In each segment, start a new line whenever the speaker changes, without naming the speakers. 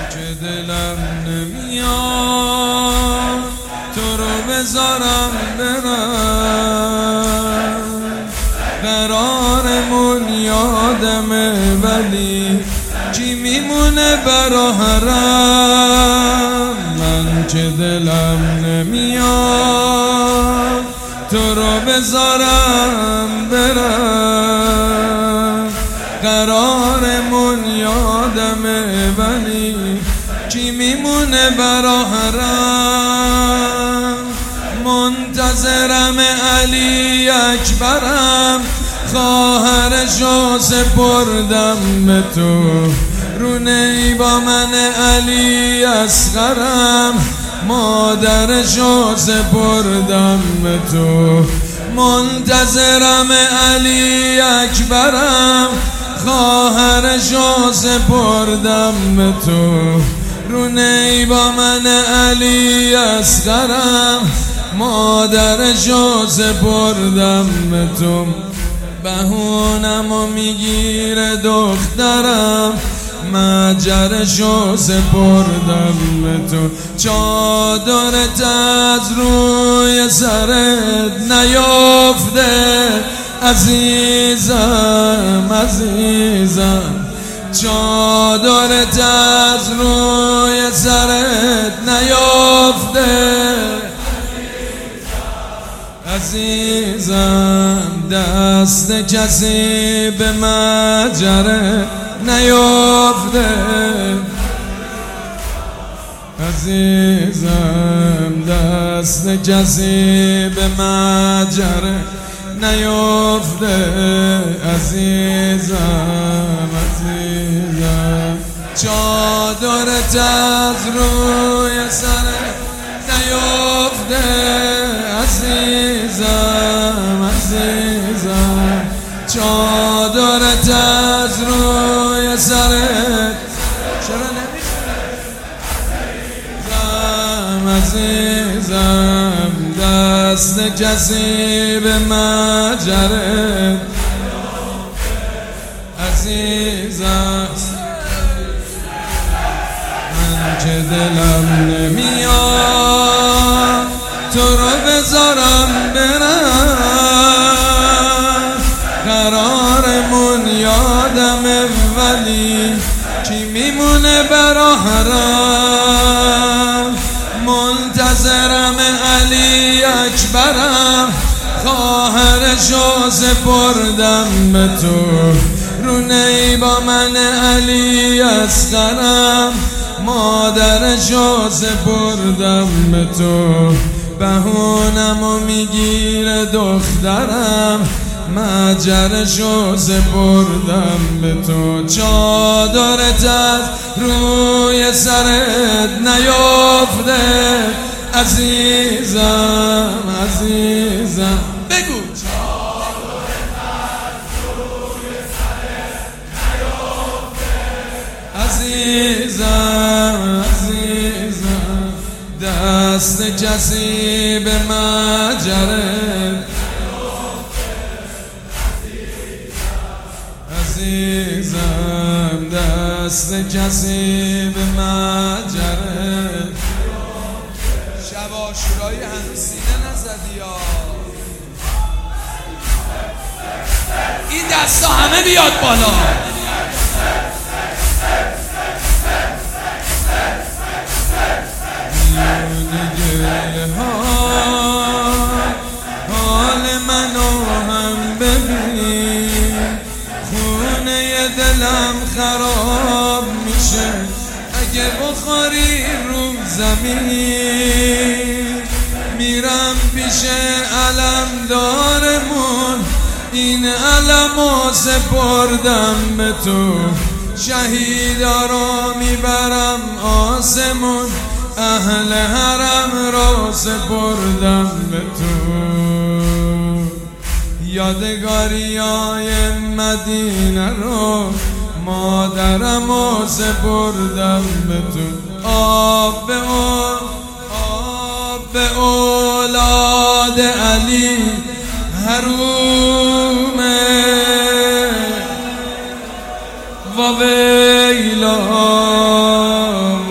که دلم نمیاد تو رو بذارم برم، قرارمون یادمه ولی کی میمونه برا حرم. من که دلم نمیاد تو رو بذارم برم، قرارمون یادمه ولی کی میمونه برا حرم. منتظرم علی اکبرم، خواهرشو سپردم به تو، رونه با من علی اصغرم، مادرشو سپردم به تو. منتظرم علی اکبرم، خواهرشو سپردم به تو، رونه با من علی اصغرم، مادرشو سپردم به تو. بهونمو میگیره دخترم، مجرشو سپردم به تو. چادرت از روی سرت نیافته عزیزم عزیزم، چادرت از روی سرت نیافته عزیزم، دست کسی به مجرت نیافته عزیزم، دست کسی به مجرت نیافته عزیزم عزیزم. چادرت از روی سرت نیافته عزیزم عزیزم، چادرت از روی سرت چرا نمیخوام عزیزم، دست کسی به مجرت عزیزم. من که دلم نمیاد تو رو بذارم برم، قرارمون یادمه ولی کی میمونه برا حرم. منتظرم علی اکبرم، خواهرشو سپردم به تو، رونه با من علی اصغرم، مادرشو سپردم به تو. بهونمو میگیره دخترم، مجرشو سپردم به تو. چادرت از روی سرت نیافته عزیزم عزیزم، بگو چادرت از روی سرت نیافته عزیزم عزیزم، دست کسی به مجرت عزیزم، دست کسی به مجرت. شب عاشورای هنوز سینه نزدی یا این دستا همه بیاد بالا. حال منو هم ببین، خونه دلم خراب میشه اگه بخوری رو زمین. میرم پیش علمدارمون، این علمو سپردم به تو، شهیدا رو میبرم آسمون، اهل حرم رو سپردم به تو. یادگاریای مدینه رو مادرمو سپردم به تو. آب به اولاد علی حرومه و ویلا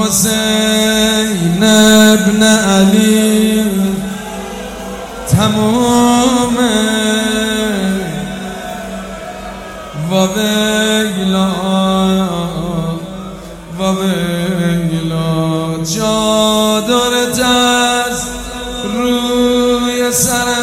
حسین ابن علی تمومه و ویلا و ویلا چادرت از روی سرم